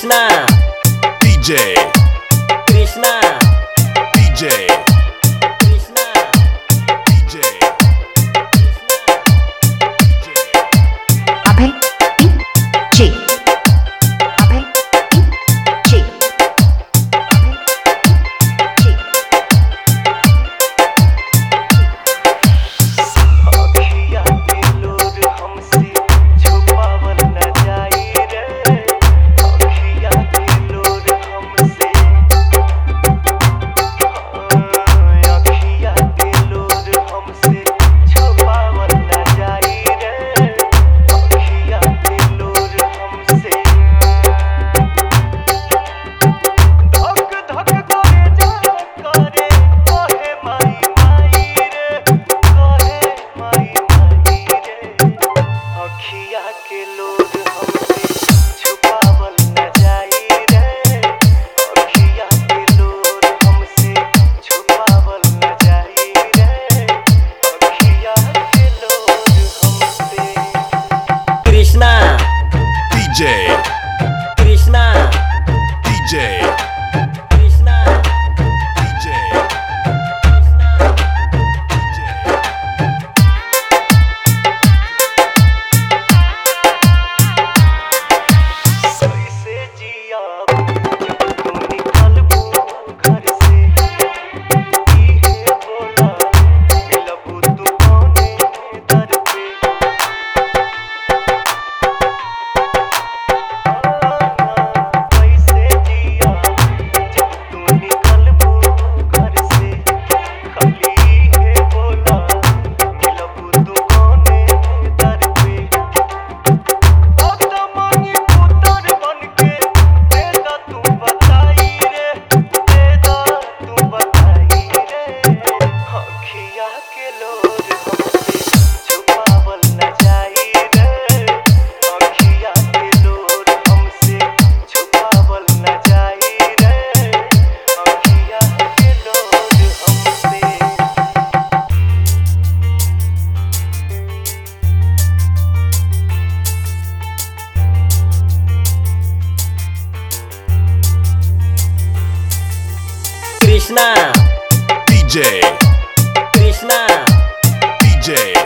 Krishna, DJ, Krishna, DJ, Krishna, DJ, अभय DJ, अभय DJ, अभय DJ। अखिया के लोर हमसे छुपावल न जाई रे। अखिया के लोर हमसे अखिया के लोर हमसे छुपावल न जाई रे। अखिया के लोर हमसे धक धक करे जा करे कहे माई माई रे। कहे माई माई रे। अखिया के लोर हमसे छुपावल न जाई रे। अखिया के लोर हमसे छुपावल न जाई रे। अखिया के लोर हमसे Krishna, DJ, Krishna, DJ, Krishna, DJ, कैसे जिया तू निकलबू घर से। इहे बोला मिलबू तू कौने दर पे। कैसे जिया जब तू निकलबू घर से। खाली इहे बोला मिलबू तू कौने दर पे। मांगी पुत्र बनके देदा तू बताई रे। देदा तू बताई रे। अखिया के लोर हमसे छुपावल न जाई रे। अखिया के लोर हमसे छुपावल न जाई रे। अखिया के लोर हमसे Krishna, DJ, Krishna, DJ,